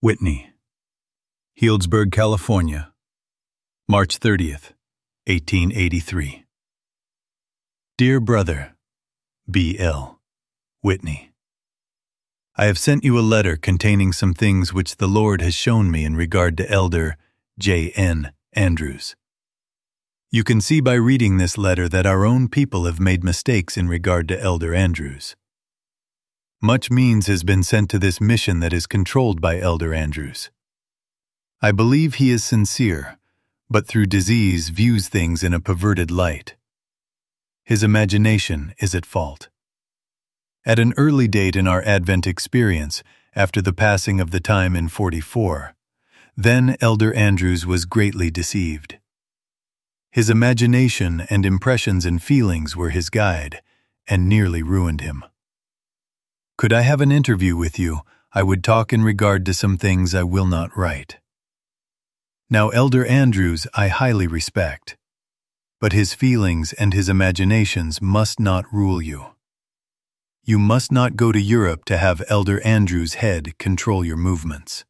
Whitney, Healdsburg, California, March 30th, 1883. Dear Brother, B.L. Whitney, I have sent you a letter containing some things which the Lord has shown me in regard to Elder J.N. Andrews. You can see by reading this letter that our own people have made mistakes in regard to Elder Andrews. Much means has been sent to this mission that is controlled by Elder Andrews. I believe he is sincere, but through disease views things in a perverted light. His imagination is at fault. At an early date in our Advent experience, after the passing of the time in 44, then Elder Andrews was greatly deceived. His imagination and impressions and feelings were his guide, and nearly ruined him. Could I have an interview with you, I would talk in regard to some things I will not write. Now Elder Andrews I highly respect, but his feelings and his imaginations must not rule you. You must not go to Europe to have Elder Andrews' head control your movements.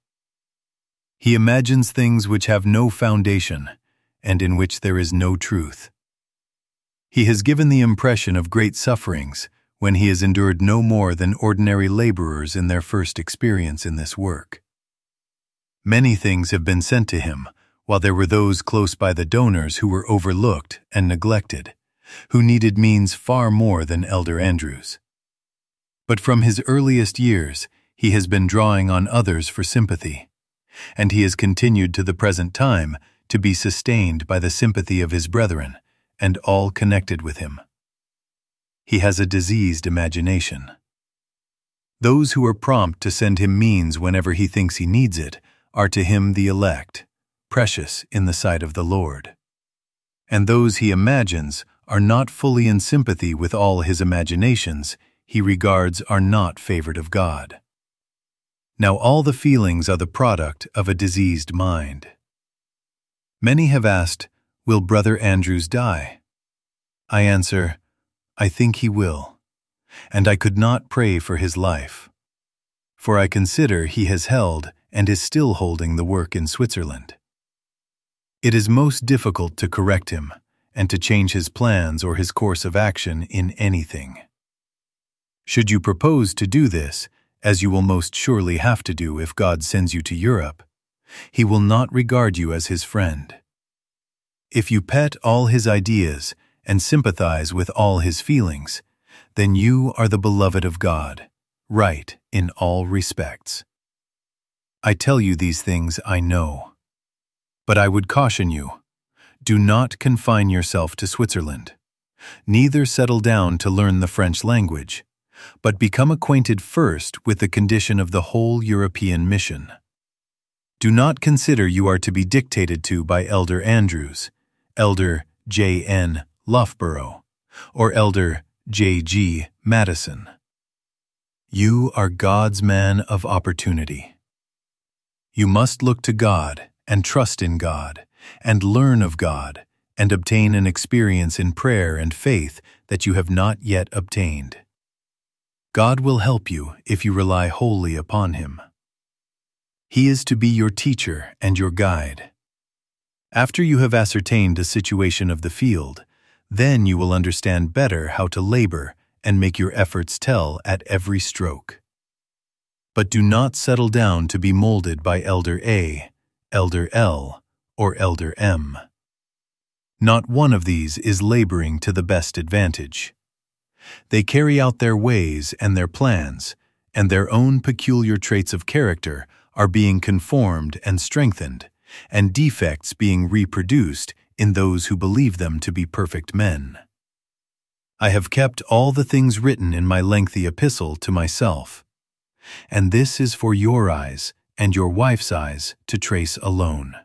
He imagines things which have no foundation, and in which there is no truth. He has given the impression of great sufferings, when he has endured no more than ordinary laborers in their first experience in this work. Many things have been sent to him, while there were those close by the donors who were overlooked and neglected, who needed means far more than Elder Andrews. But from his earliest years, he has been drawing on others for sympathy, and he has continued to the present time to be sustained by the sympathy of his brethren and all connected with him. He has a diseased imagination. Those who are prompt to send him means whenever he thinks he needs it are to him the elect, precious in the sight of the Lord. And those he imagines are not fully in sympathy with all his imaginations he regards are not favored of God. Now all the feelings are the product of a diseased mind. Many have asked, will Brother Andrews die? I answer, I think he will, and I could not pray for his life, for I consider he has held and is still holding the work in Switzerland. It is most difficult to correct him and to change his plans or his course of action in anything. Should you propose to do this, as you will most surely have to do if God sends you to Europe, he will not regard you as his friend. If you pet all his ideas and sympathize with all his feelings, then you are the beloved of God, right in all respects. I tell you these things I know. But I would caution you, do not confine yourself to Switzerland. Neither settle down to learn the French language, but become acquainted first with the condition of the whole European mission. Do not consider you are to be dictated to by Elder Andrews, Elder J.N. Loughborough, or Elder J.G. Madison. You are God's man of opportunity. You must look to God and trust in God and learn of God and obtain an experience in prayer and faith that you have not yet obtained. God will help you if you rely wholly upon Him. He is to be your teacher and your guide. After you have ascertained the situation of the field, then you will understand better how to labor and make your efforts tell at every stroke. But do not settle down to be molded by Elder A, Elder L, or Elder M. Not one of these is laboring to the best advantage. They carry out their ways and their plans, and their own peculiar traits of character are being conformed and strengthened, and defects being reproduced in those who believe them to be perfect men. I have kept all the things written in my lengthy epistle to myself, and this is for your eyes and your wife's eyes to trace alone.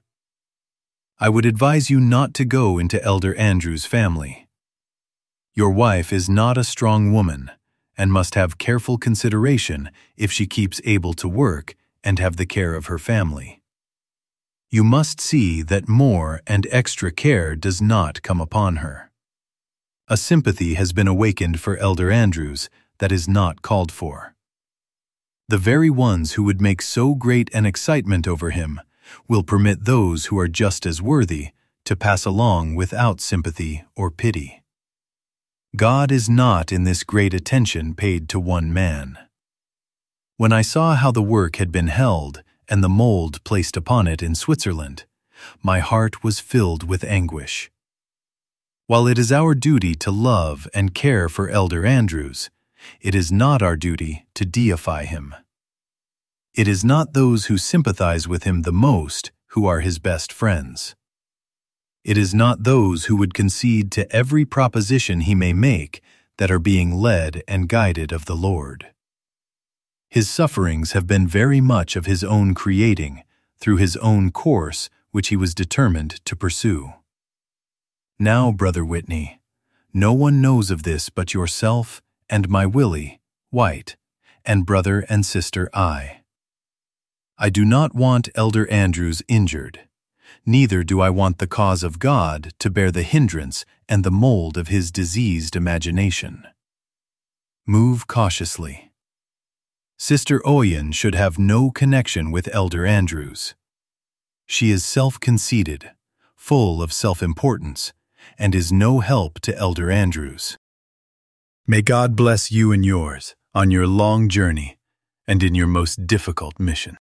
I would advise you not to go into Elder Andrews' family. Your wife is not a strong woman, and must have careful consideration if she keeps able to work and have the care of her family. You must see that more and extra care does not come upon her. A sympathy has been awakened for Elder Andrews that is not called for. The very ones who would make so great an excitement over him will permit those who are just as worthy to pass along without sympathy or pity. God is not in this great attention paid to one man. When I saw how the work had been held and the mold placed upon it in Switzerland, my heart was filled with anguish. While it is our duty to love and care for Elder Andrews, it is not our duty to deify him. It is not those who sympathize with him the most who are his best friends. It is not those who would concede to every proposition he may make that are being led and guided of the Lord. His sufferings have been very much of his own creating, through his own course which he was determined to pursue. Now, Brother Whitney, no one knows of this but yourself and my Willie, White, and brother and sister I. I do not want Elder Andrews injured, neither do I want the cause of God to bear the hindrance and the mold of his diseased imagination. Move cautiously. Sister Oyen should have no connection with Elder Andrews. She is self-conceited, full of self-importance, and is no help to Elder Andrews. May God bless you and yours on your long journey and in your most difficult mission.